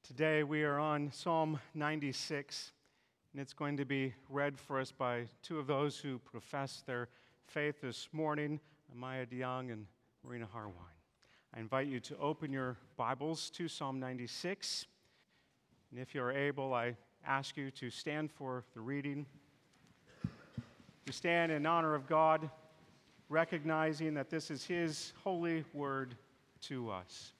Today we are on Psalm 96, and it's going to be read for us by two of those who profess their faith this morning, Amaya DeYoung and Marina Harwine. I invite you to open your Bibles to Psalm 96, and if you're able, I ask you to stand for the reading, to stand in honor of God, recognizing that this is His holy word to us.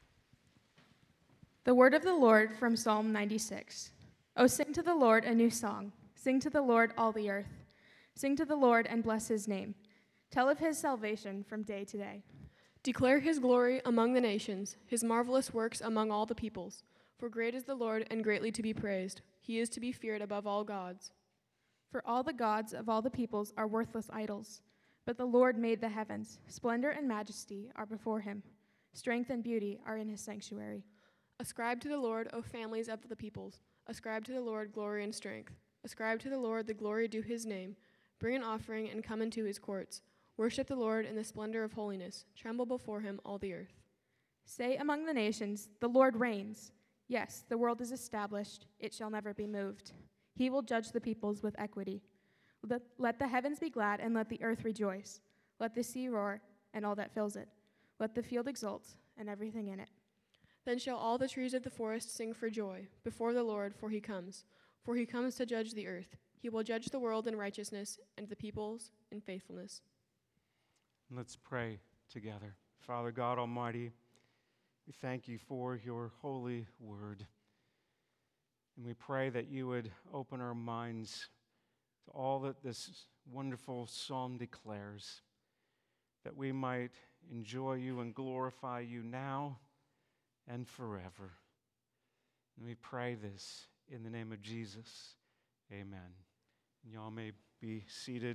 The word of the Lord from Psalm 96. Oh, sing to the Lord a new song. Sing to the Lord, all the earth. Sing to the Lord and bless his name. Tell of his salvation from day to day. Declare his glory among the nations, his marvelous works among all the peoples. For great is the Lord and greatly to be praised. He is to be feared above all gods. For all the gods of all the peoples are worthless idols. But the Lord made the heavens. Splendor and majesty are before him. Strength and beauty are in his sanctuary. Ascribe to the Lord, O families of the peoples. Ascribe to the Lord glory and strength. Ascribe to the Lord the glory due his name. Bring an offering and come into his courts. Worship the Lord in the splendor of holiness. Tremble before him, all the earth. Say among the nations, the Lord reigns. Yes, the world is established. It shall never be moved. He will judge the peoples with equity. Let the heavens be glad and let the earth rejoice. Let the sea roar and all that fills it. Let the field exult and everything in it. Then shall all the trees of the forest sing for joy before the Lord, for he comes. For he comes to judge the earth. He will judge the world in righteousness and the peoples in faithfulness. Let's pray together. Father God Almighty, we thank you for your holy word. And we pray that you would open our minds to all that this wonderful psalm declares, that we might enjoy you and glorify you now and forever. And we pray this in the name of Jesus. Amen. And y'all may be seated.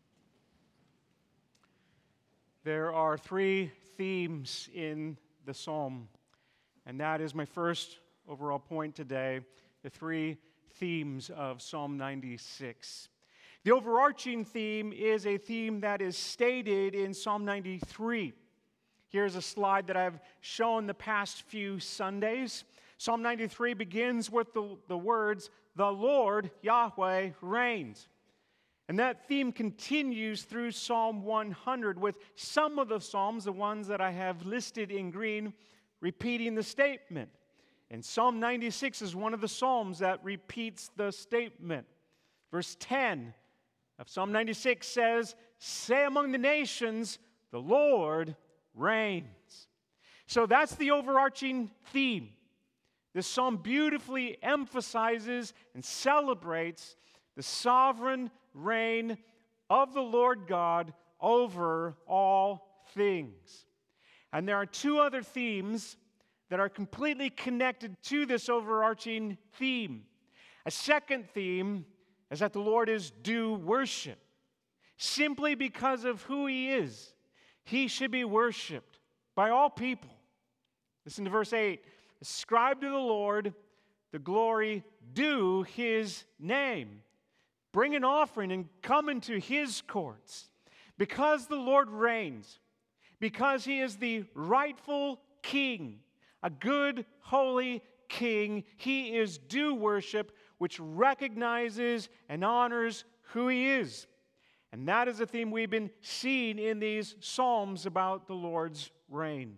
There are three themes in the psalm, and that is my first overall point today, the three themes of Psalm 96. The overarching theme is a theme that is stated in Psalm 93. Here's a slide that I've shown the past few Sundays. Psalm 93 begins with the words, "The Lord, Yahweh, reigns." And that theme continues through Psalm 100 with some of the psalms, the ones that I have listed in green, repeating the statement. And Psalm 96 is one of the psalms that repeats the statement. Verse 10 of Psalm 96 says, "Say among the nations, the Lord reigns." So that's the overarching theme. This psalm beautifully emphasizes and celebrates the sovereign reign of the Lord God over all things. And there are two other themes that are completely connected to this overarching theme. A second theme is that the Lord is due worship. Simply because of who He is, He should be worshiped by all people. Listen to verse 8. Ascribe to the Lord the glory due His name. Bring an offering and come into His courts. Because the Lord reigns, because He is the rightful King, a good, holy King, He is due worship, which recognizes and honors who He is. And that is a theme we've been seeing in these psalms about the Lord's reign.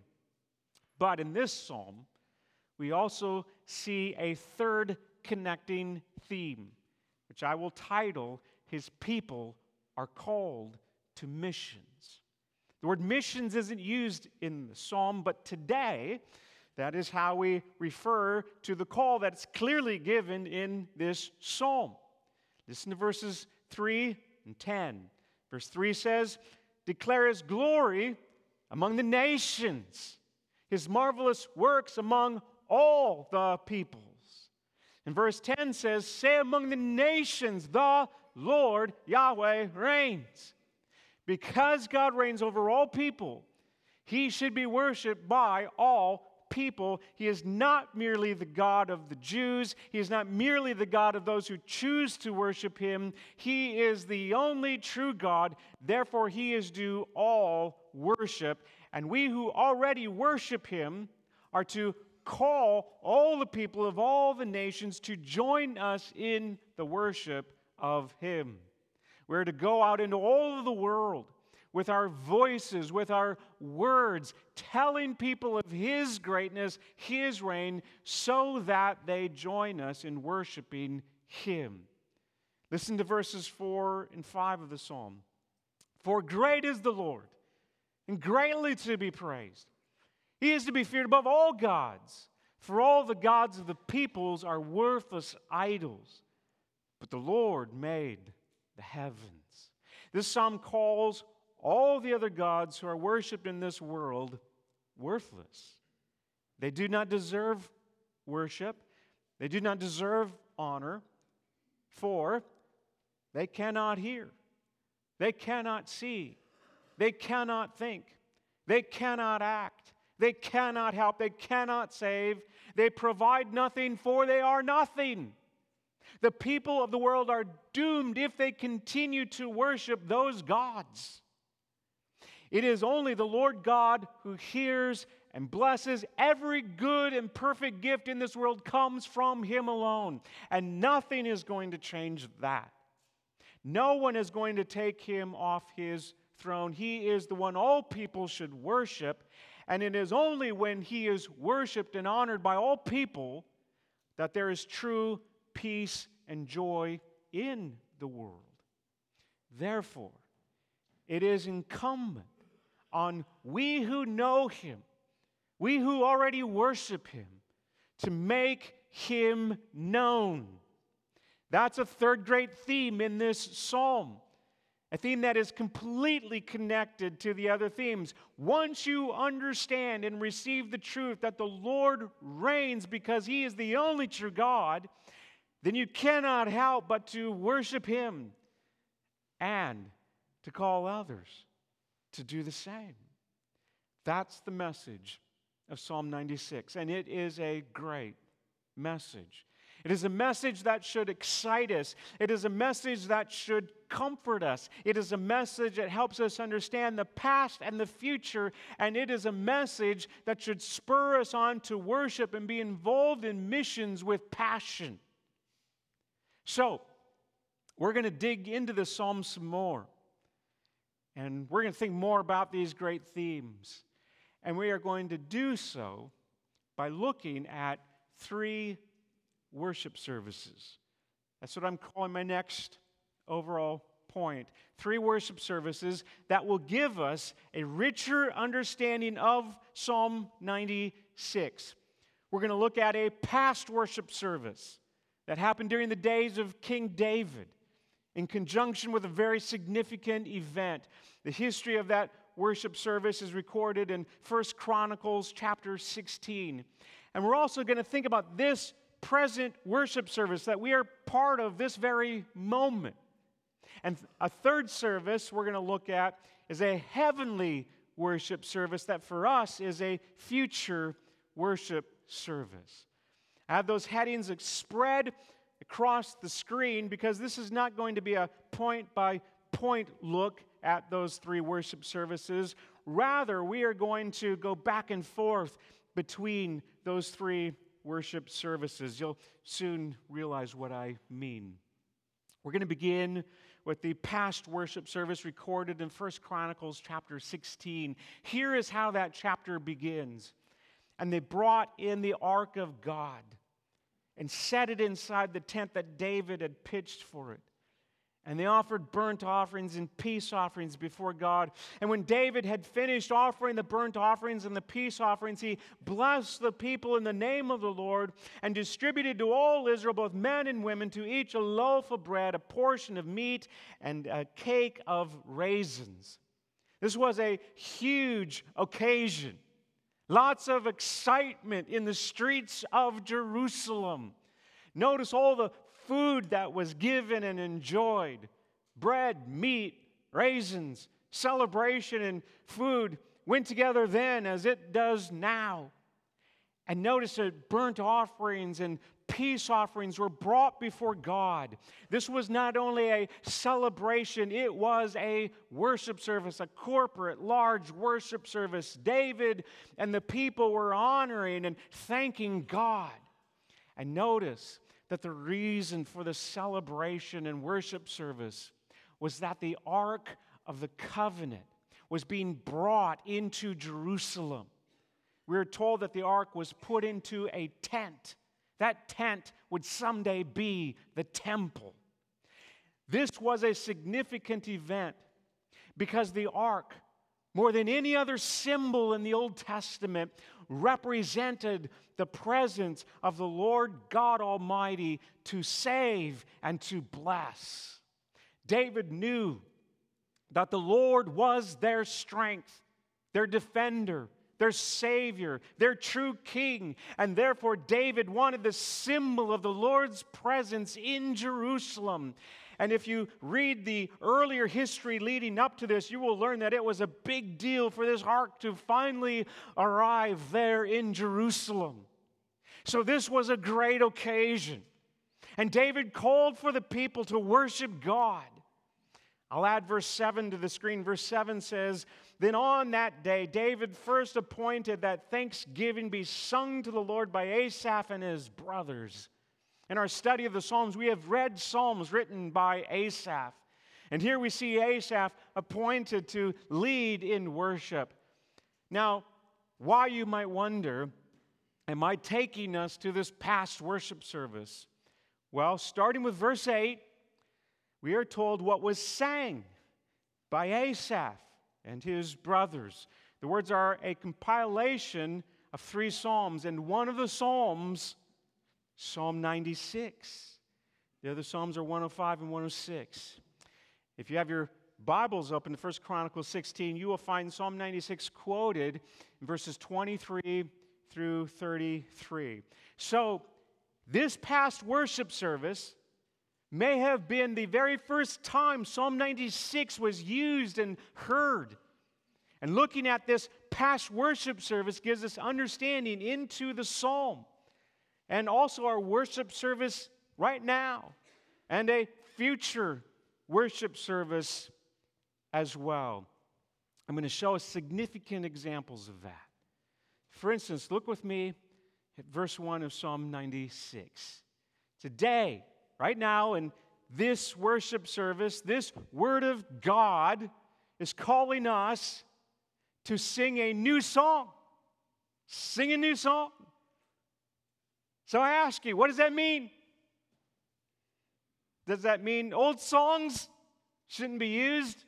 But in this psalm, we also see a third connecting theme, which I will title, "His people are called to missions." The word missions isn't used in the psalm, but today, that is how we refer to the call that's clearly given in this psalm. Listen to verses 3 and 10. Verse 3 says, "Declare His glory among the nations, His marvelous works among all the peoples." And verse 10 says, "Say among the nations, the Lord Yahweh reigns." Because God reigns over all people, He should be worshiped by all people. He is not merely the God of the Jews. He is not merely the God of those who choose to worship Him. He is the only true God. Therefore, He is due all worship. And we who already worship Him are to call all the people of all the nations to join us in the worship of Him. We're to go out into all of the world with our voices, with our words, telling people of His greatness, His reign, so that they join us in worshiping Him. Listen to verses 4 and 5 of the psalm. For great is the Lord, and greatly to be praised. He is to be feared above all gods, for all the gods of the peoples are worthless idols. But the Lord made the heavens. This psalm calls all the other gods who are worshipped in this world worthless. They do not deserve worship. They do not deserve honor, for they cannot hear. They cannot see. They cannot think. They cannot act. They cannot help. They cannot save. They provide nothing, for they are nothing. The people of the world are doomed if they continue to worship those gods. It is only the Lord God who hears and blesses. Every good and perfect gift in this world comes from Him alone, and nothing is going to change that. No one is going to take Him off His throne. He is the one all people should worship, and it is only when He is worshiped and honored by all people that there is true peace and joy in the world. Therefore, it is incumbent on we who know Him, we who already worship Him, to make Him known. That's a third great theme in this psalm, a theme that is completely connected to the other themes. Once you understand and receive the truth that the Lord reigns because He is the only true God, then you cannot help but to worship Him and to call others to do the same. That's the message of Psalm 96, and it is a great message. It is a message that should excite us. It is a message that should comfort us. It is a message that helps us understand the past and the future, and it is a message that should spur us on to worship and be involved in missions with passion. So, we're going to dig into the psalm some more. And we're going to think more about these great themes. And we are going to do so by looking at 3 worship services. That's what I'm calling my next overall point. 3 worship services that will give us a richer understanding of Psalm 96. We're going to look at a past worship service that happened during the days of King David, in conjunction with a very significant event. The history of that worship service is recorded in 1 Chronicles chapter 16. And we're also going to think about this present worship service that we are part of this very moment. And a third service we're going to look at is a heavenly worship service that for us is a future worship service. I have those headings spread across the screen because this is not going to be a point-by-point look at those 3 worship services. Rather, we are going to go back and forth between those 3 worship services. You'll soon realize what I mean. We're going to begin with the past worship service recorded in 1 Chronicles chapter 16. Here is how that chapter begins. And they brought in the ark of God and set it inside the tent that David had pitched for it. And they offered burnt offerings and peace offerings before God. And when David had finished offering the burnt offerings and the peace offerings, he blessed the people in the name of the Lord and distributed to all Israel, both men and women, to each a loaf of bread, a portion of meat, and a cake of raisins. This was a huge occasion. Lots of excitement in the streets of Jerusalem. Notice all the food that was given and enjoyed. Bread, meat, raisins, celebration and food went together then as it does now. And notice that burnt offerings and peace offerings were brought before God. This was not only a celebration, it was a worship service, a corporate, large worship service. David and the people were honoring and thanking God. And notice that the reason for the celebration and worship service was that the Ark of the Covenant was being brought into Jerusalem. We are told that the ark was put into a tent. That tent would someday be the temple. This was a significant event because the ark, more than any other symbol in the Old Testament, represented the presence of the Lord God Almighty to save and to bless. David knew that the Lord was their strength, their defender, their Savior, their true King. And therefore, David wanted the symbol of the Lord's presence in Jerusalem. And if you read the earlier history leading up to this, you will learn that it was a big deal for this ark to finally arrive there in Jerusalem. So this was a great occasion. And David called for the people to worship God. I'll add verse 7 to the screen. Verse 7 says, "Then on that day, David first appointed that thanksgiving be sung to the Lord by Asaph and his brothers." In our study of the Psalms, we have read Psalms written by Asaph. And here we see Asaph appointed to lead in worship. Now, why, you might wonder, am I taking us to this past worship service? Well, starting with verse 8, we are told what was sang by Asaph and his brothers. The words are a compilation of 3 psalms, and one of the psalms, Psalm 96. The other psalms are 105 and 106. If you have your Bibles open to 1 Chronicles 16, you will find Psalm 96 quoted in verses 23 through 33. So, this past worship service may have been the very first time Psalm 96 was used and heard. And looking at this past worship service gives us understanding into the psalm and also our worship service right now and a future worship service as well. I'm going to show us significant examples of that. For instance, look with me at verse 1 of Psalm 96. Today, right now, in this worship service, this Word of God is calling us to sing a new song. Sing a new song. So I ask you, what does that mean? Does that mean old songs shouldn't be used?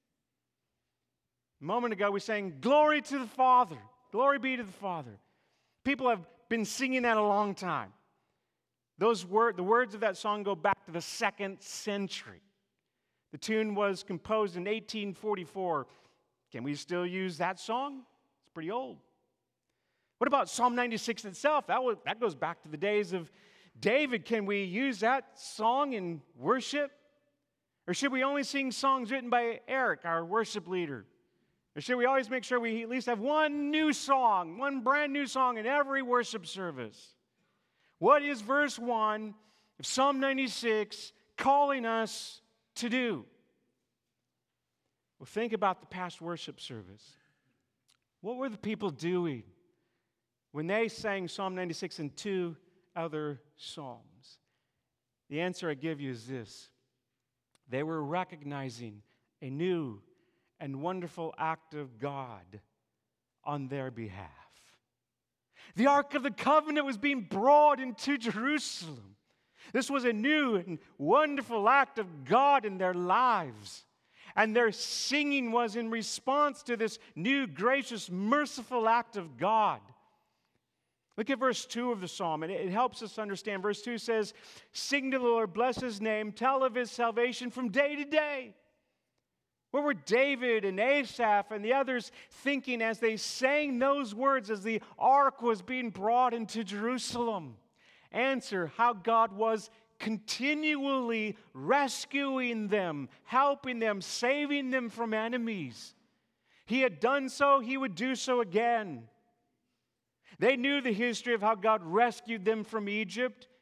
A moment ago we sang, "Glory to the Father." Glory be to the Father. People have been singing that a long time. The words of that song go back to the 2nd century. The tune was composed in 1844. Can we still use that song? It's pretty old. What about Psalm 96 itself? That goes back to the days of David. Can we use that song in worship? Or should we only sing songs written by Eric, our worship leader? Or should we always make sure we at least have one new song, one brand new song in every worship service? What is verse 1 of Psalm 96 calling us to do? Well, think about the past worship service. What were the people doing when they sang Psalm 96 and 2 other psalms? The answer I give you is this. They were recognizing a new and wonderful act of God on their behalf. The Ark of the Covenant was being brought into Jerusalem. This was a new and wonderful act of God in their lives. And their singing was in response to this new, gracious, merciful act of God. Look at verse 2 of the psalm, and it helps us understand. Verse 2 says, "Sing to the Lord, bless His name, tell of His salvation from day to day." What were David and Asaph and the others thinking as they sang those words as the ark was being brought into Jerusalem? Answer, how God was continually rescuing them, helping them, saving them from enemies. He had done so, He would do so again. They knew the history of how God rescued them from Egypt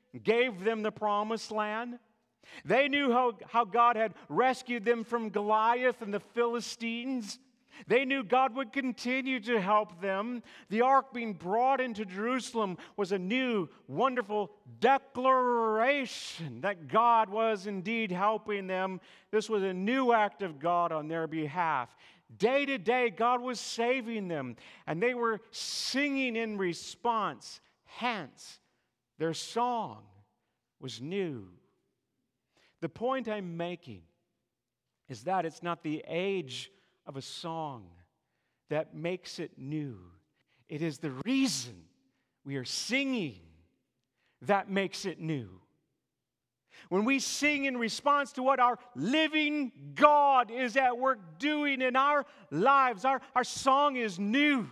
gave them the promised land. They knew how God had rescued them from Goliath and the Philistines. They knew God would continue to help them. The ark being brought into Jerusalem was a new, wonderful declaration that God was indeed helping them. This was a new act of God on their behalf. Day to day, God was saving them, and they were singing in response. Hence, their song was new. The point I'm making is that it's not the age of a song that makes it new. It is the reason we are singing that makes it new. When we sing in response to what our living God is at work doing in our lives, our song is new.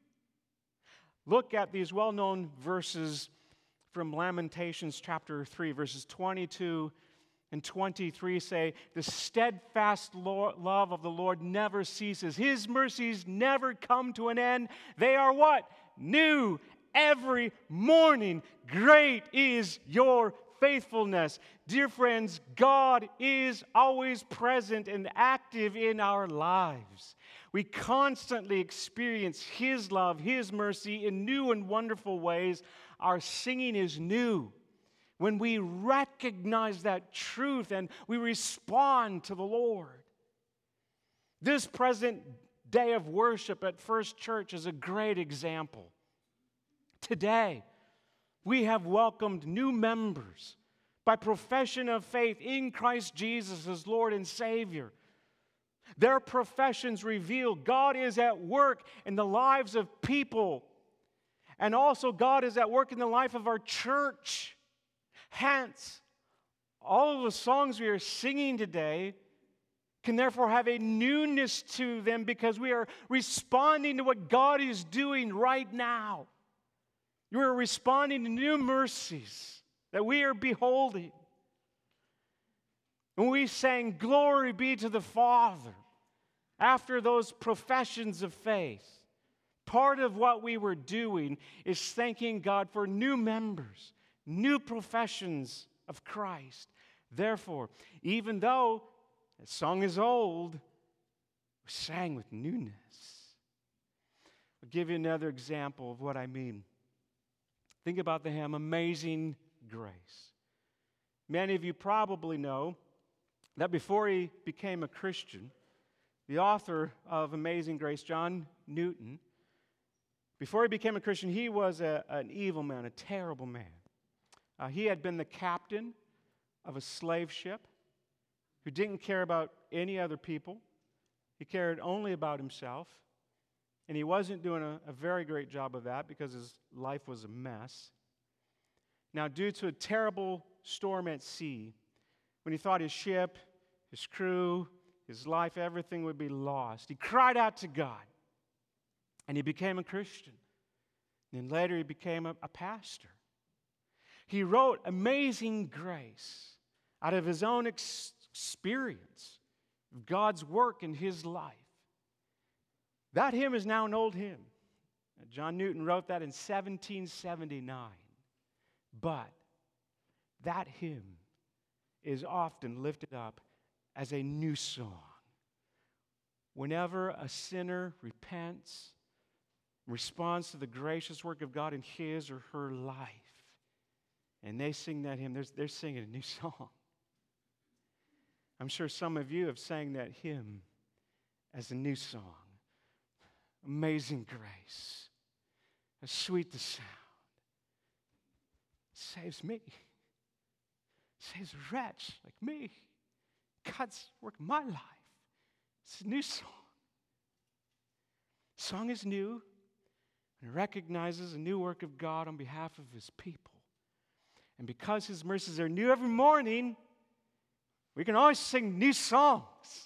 Look at these well-known verses from Lamentations chapter 3, verses 22 and 23 say, the steadfast love of the Lord never ceases. His mercies never come to an end. They are what? New every morning. Great is your faithfulness. Dear friends, God is always present and active in our lives. We constantly experience His love, His mercy in new and wonderful ways. Our singing is new when we recognize that truth and we respond to the Lord. This present day of worship at First Church is a great example. Today, we have welcomed new members by profession of faith in Christ Jesus as Lord and Savior. Their professions reveal God is at work in the lives of people, and also God is at work in the life of our church. Hence, all of the songs we are singing today can therefore have a newness to them because we are responding to what God is doing right now. You are responding to new mercies that we are beholding. When we sang, "Glory be to the Father," after those professions of faith, part of what we were doing is thanking God for new members, new professions of Christ. Therefore, even though the song is old, we sang with newness. I'll give you another example of what I mean. Think about the hymn, Amazing Grace. Many of you probably know that before he became a Christian, the author of Amazing Grace, John Newton, before he became a Christian, he was an evil man, a terrible man. He had been the captain of a slave ship who didn't care about any other people. He cared only about himself. And he wasn't doing a very great job of that because his life was a mess. Now, due to a terrible storm at sea, when he thought his ship, his crew, his life, everything would be lost, he cried out to God. And he became a Christian. And then later he became a pastor. He wrote Amazing Grace out of his own experience of God's work in his life. That hymn is now an old hymn. John Newton wrote that in 1779. But that hymn is often lifted up as a new song. Whenever a sinner repents, responds to the gracious work of God in his or her life, and they sing that hymn, they're singing a new song. I'm sure some of you have sang that hymn as a new song. Amazing grace, how sweet the sound. It saves me. It saves a wretch like me. God's work in my life. It's a new song. The song is new and it recognizes a new work of God on behalf of His people. And because His mercies are new every morning, we can always sing new songs.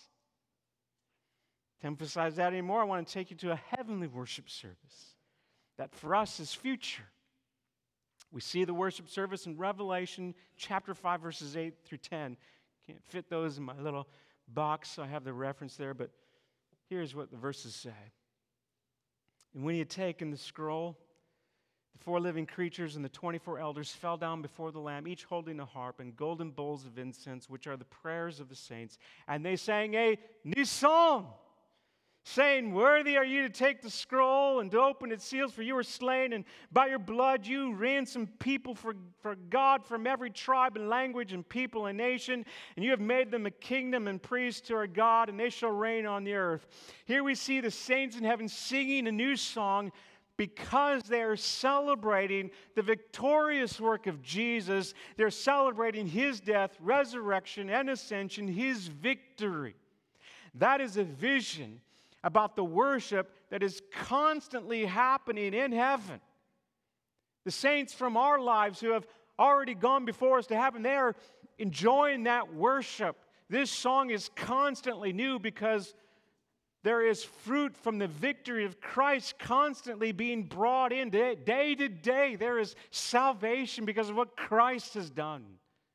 To emphasize that anymore, I want to take you to a heavenly worship service that for us is future. We see the worship service in Revelation chapter 5, verses 8 through 10. Can't fit those in my little box, so I have the reference there, but here's what the verses say. And when he had taken the scroll, The 4 living creatures and the 24 elders fell down before the Lamb, each holding a harp and golden bowls of incense, which are the prayers of the saints. And they sang a new song, saying, "Worthy are you to take the scroll and to open its seals, for you were slain, and by your blood you ransomed people for God from every tribe and language and people and nation, and you have made them a kingdom and priests to our God, and they shall reign on the earth." Here we see the saints in heaven singing a new song because they are celebrating the victorious work of Jesus. They're celebrating his death, resurrection, and ascension, his victory. That is a vision about the worship that is constantly happening in heaven. The saints from our lives who have already gone before us to heaven, they are enjoying that worship. This song is constantly new because there is fruit from the victory of Christ constantly being brought in. Day to day, there is salvation because of what Christ has done.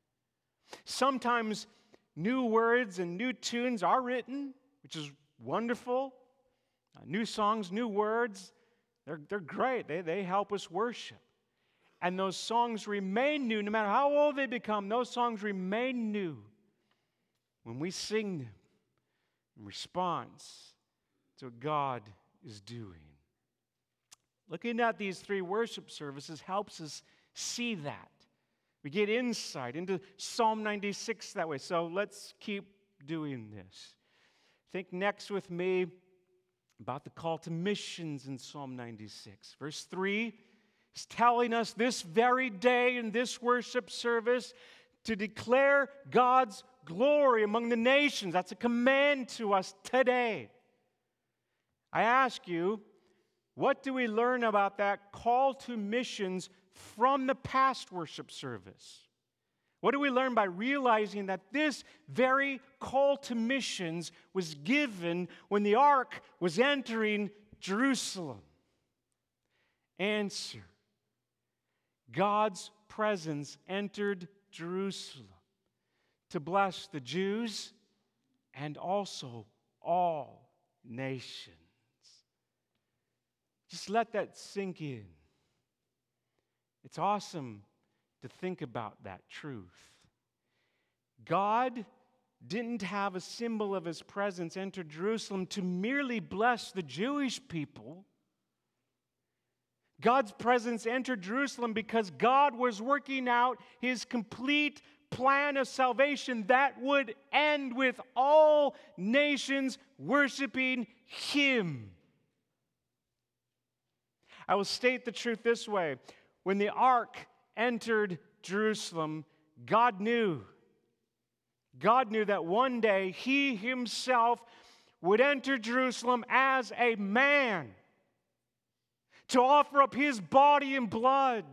Sometimes new words and new tunes are written, which is wonderful. New songs, new words, they're great. They help us worship. And those songs remain new. No matter how old they become, those songs remain new when we sing them in response to what God is doing. Looking at these 3 worship services helps us see that. We get insight into Psalm 96 that way. So let's keep doing this. Think next with me about the call to missions in Psalm 96. Verse 3 is telling us this very day in this worship service to declare God's glory among the nations. That's a command to us today. I ask you, what do we learn about that call to missions from the past worship service? What do we learn by realizing that this very call to missions was given when the ark was entering Jerusalem? Answer: God's presence entered Jerusalem to bless the Jews and also all nations. Just let that sink in. It's awesome to think about that truth. God didn't have a symbol of his presence enter Jerusalem to merely bless the Jewish people. God's presence entered Jerusalem because God was working out his complete plan of salvation that would end with all nations worshiping him. I will state the truth this way. When the ark entered Jerusalem, God knew that one day he himself would enter Jerusalem as a man to offer up his body and blood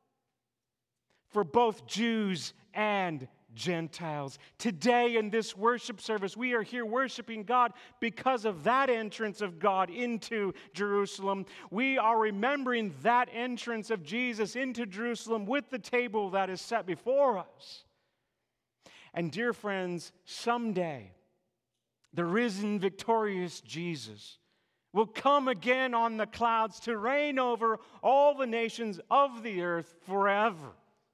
for both Jews and Gentiles. Today in this worship service, we are here worshiping God because of that entrance of God into Jerusalem. We are remembering that entrance of Jesus into Jerusalem with the table that is set before us. And dear friends, someday, the risen, victorious Jesus will come again on the clouds to reign over all the nations of the earth forever.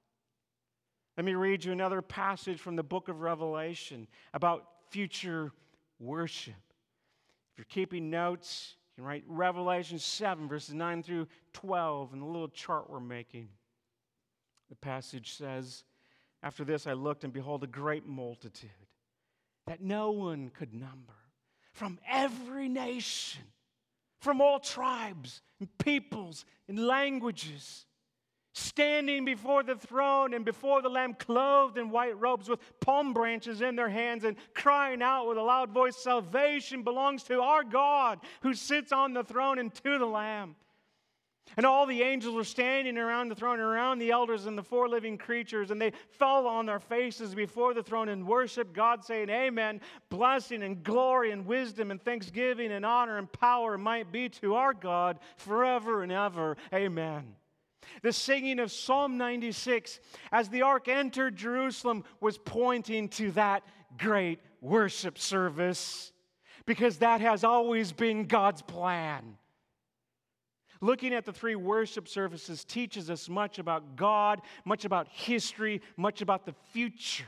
Let me read you another passage from the book of Revelation about future worship. If you're keeping notes, you can write Revelation 7, verses 9 through 12 in the little chart we're making. The passage says, "After this I looked, and behold, a great multitude that no one could number, from every nation, from all tribes and peoples and languages, standing before the throne and before the Lamb, clothed in white robes with palm branches in their hands, and crying out with a loud voice, 'Salvation belongs to our God who sits on the throne and to the Lamb.' And all the angels were standing around the throne, around the elders and the 4 living creatures, and they fell on their faces before the throne and worshiped God, saying, 'Amen. Blessing and glory and wisdom and thanksgiving and honor and power might be to our God forever and ever. Amen.'" The singing of Psalm 96 as the ark entered Jerusalem was pointing to that great worship service, because that has always been God's plan. Looking at the three worship services teaches us much about God, much about history, much about the future.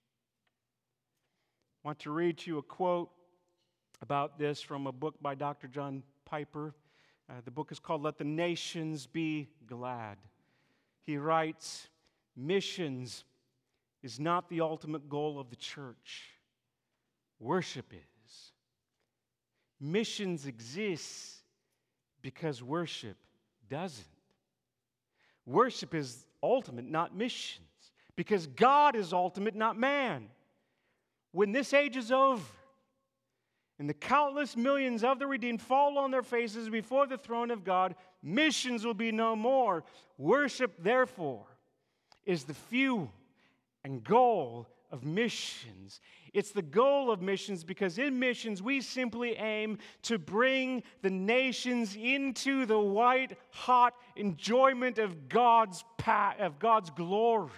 I want to read to you a quote about this from a book by Dr. John Piper. The book is called Let the Nations Be Glad. He writes, "Missions is not the ultimate goal of the church. Worship is. Missions exists because worship doesn't. Worship is ultimate, not missions, because God is ultimate, not man. When this age is over, and the countless millions of the redeemed fall on their faces before the throne of God, missions will be no more. Worship, therefore, is the fuel and goal of missions. It's the goal of missions because in missions we simply aim to bring the nations into the white-hot enjoyment of God's glory.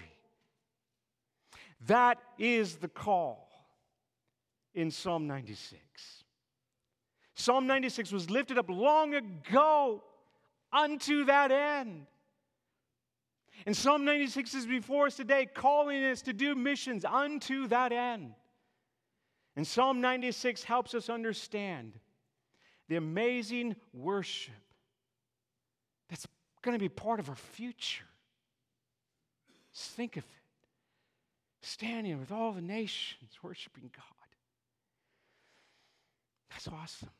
That is the call in Psalm 96. Psalm 96 was lifted up long ago unto that end. And Psalm 96 is before us today, calling us to do missions unto that end. And Psalm 96 helps us understand the amazing worship that's going to be part of our future. Just think of it. Standing with all the nations, worshiping God. That's awesome.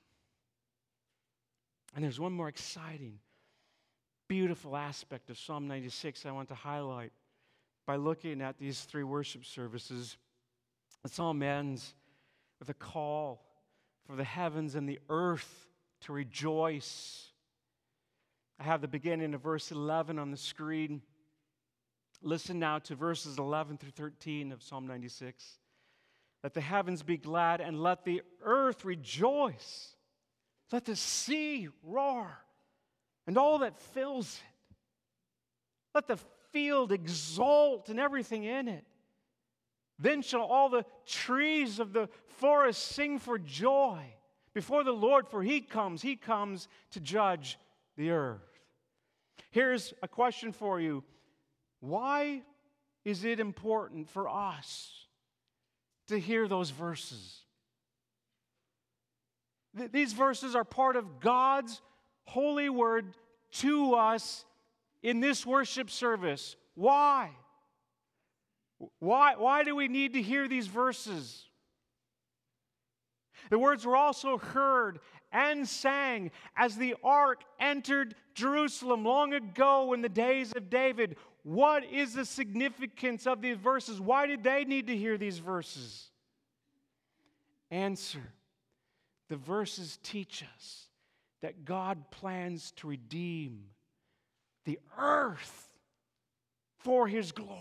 And there's one more exciting, beautiful aspect of Psalm 96 I want to highlight by looking at these three worship services. The psalm ends with a call for the heavens and the earth to rejoice. I have the beginning of verse 11 on the screen. Listen now to verses 11 through 13 of Psalm 96. Let the heavens be glad and let the earth rejoice. Let the sea roar and all that fills it. Let the field exult and everything in it. Then shall all the trees of the forest sing for joy before the Lord, for He comes to judge the earth. Here's a question for you. Why is it important for us to hear those verses? These verses are part of God's holy word to us in this worship service. Why? Why do we need to hear these verses? The words were also heard and sang as the ark entered Jerusalem long ago in the days of David. What is the significance of these verses? Why did they need to hear these verses? Answer. The verses teach us that God plans to redeem the earth for His glory.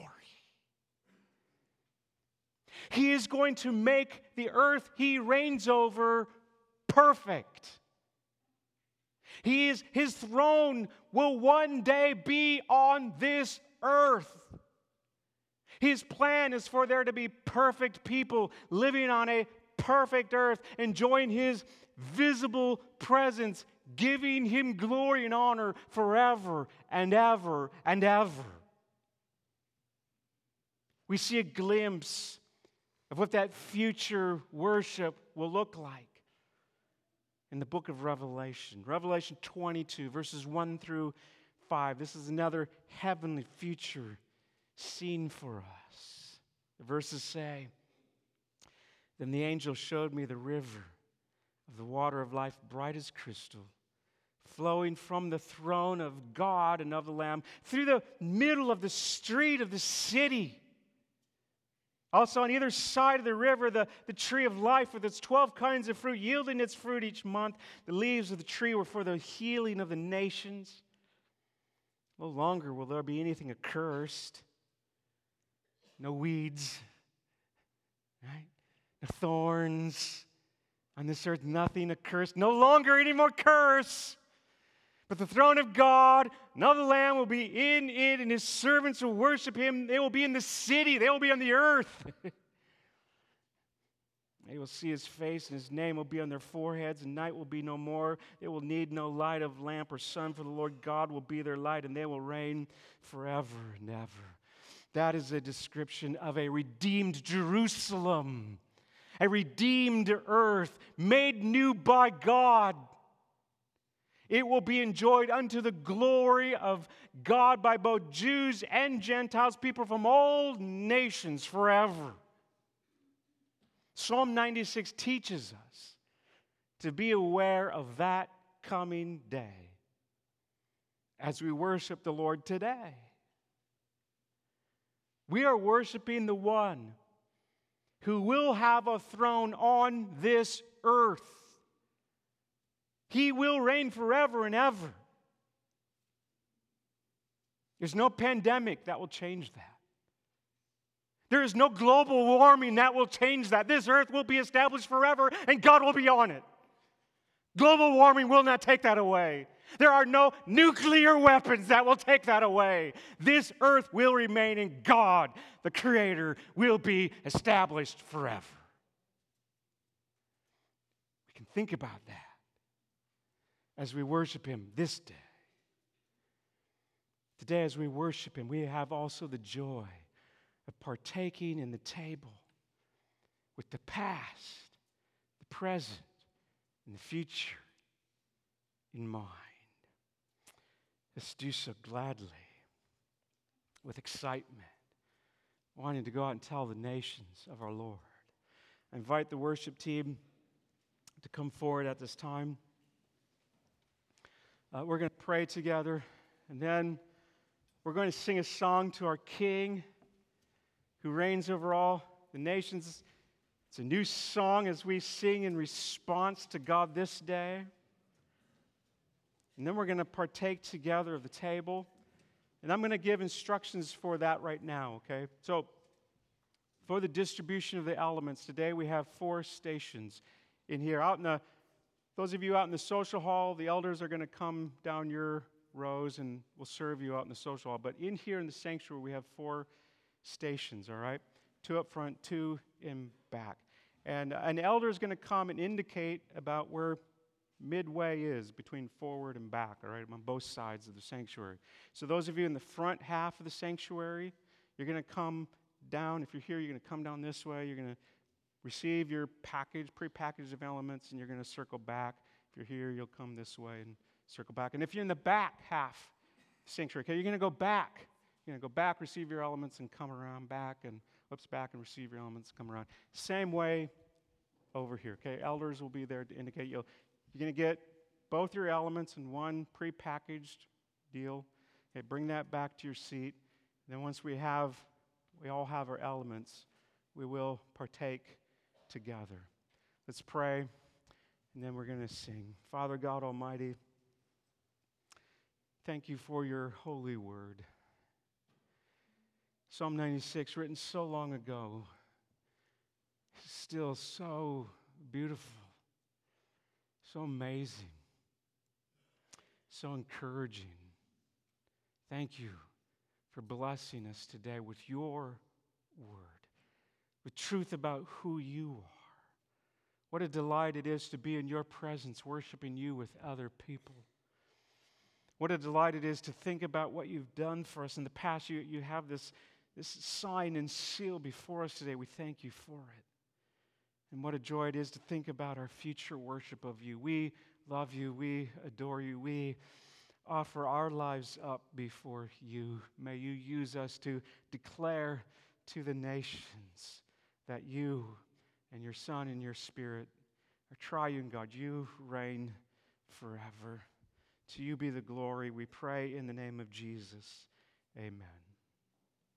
He is going to make the earth He reigns over perfect. His throne will one day be on this earth. His plan is for there to be perfect people living on a perfect earth, enjoying His visible presence, giving Him glory and honor forever and ever and ever. We see a glimpse of what that future worship will look like in the book of Revelation. Revelation 22, verses 1 through 5. This is another heavenly future scene for us. The verses say, "Then the angel showed me the river of the water of life, bright as crystal, flowing from the throne of God and of the Lamb through the middle of the street of the city. Also on either side of the river, the tree of life with its 12 kinds of fruit, yielding its fruit each month. The leaves of the tree were for the healing of the nations. No longer will there be anything accursed. No weeds, right? No thorns. On this earth, nothing accursed. No longer any more curse. But the throne of God and of the Lamb will be in it, and His servants will worship Him. They will be in the city. They will be on the earth. They will see his face, and his name will be on their foreheads, and night will be no more. They will need no light of lamp or sun, for the Lord God will be their light, and they will reign forever and ever. That is a description of a redeemed Jerusalem, a redeemed earth, made new by God. It will be enjoyed unto the glory of God by both Jews and Gentiles, people from all nations forever. Psalm 96 teaches us to be aware of that coming day as we worship the Lord today. We are worshiping the one who will have a throne on this earth. He will reign forever and ever. There's no pandemic that will change that. There is no global warming that will change that. This earth will be established forever and God will be on it. Global warming will not take that away. There are no nuclear weapons that will take that away. This earth will remain and God, the Creator, will be established forever. We can think about that as we worship Him this day. Today, as we worship Him, we have also the joy of partaking in the table with the past, the present, and the future in mind. Let's do so gladly, with excitement, wanting to go out and tell the nations of our Lord. I invite the worship team to come forward at this time. We're going to pray together, and then we're going to sing a song to our King who reigns over all the nations. It's a new song as we sing in response to God this day. And then we're going to partake together of the table. And I'm going to give instructions for that right now, okay? So, for the distribution of the elements, today we have 4 stations in here. Those of you out in the social hall, the elders are going to come down your rows and will serve you out in the social hall. But in here in the sanctuary, we have 4 stations, all right? 2 up front, 2 in back. And an elder is going to come and indicate about where midway is between forward and back, all right, on both sides of the sanctuary. So those of you in the front half of the sanctuary, you're going to come down. If you're here, you're going to come down this way. You're going to receive your package, pre-package of elements, and you're going to circle back. If you're here, you'll come this way and circle back. And if you're in the back half of the sanctuary, okay, you're going to go back. You're going to go back, receive your elements, and come around back, and whoops, back and receive your elements, come around. Same way over here, okay? Elders will be there to indicate you're going to get both your elements in one pre-packaged deal. Okay, bring that back to your seat. And then once we all have our elements, we will partake together. Let's pray, and then we're going to sing. Father God Almighty, thank you for your holy word. Psalm 96, written so long ago, still so beautiful, so amazing, so encouraging. Thank you for blessing us today with your word, with truth about who you are. What a delight it is to be in your presence, worshiping you with other people. What a delight it is to think about what you've done for us in the past. You have this sign and seal before us today. We thank you for it. And what a joy it is to think about our future worship of you. We love you. We adore you. We offer our lives up before you. May you use us to declare to the nations that you and your Son and your Spirit are triune God. You reign forever. To you be the glory. We pray in the name of Jesus. Amen.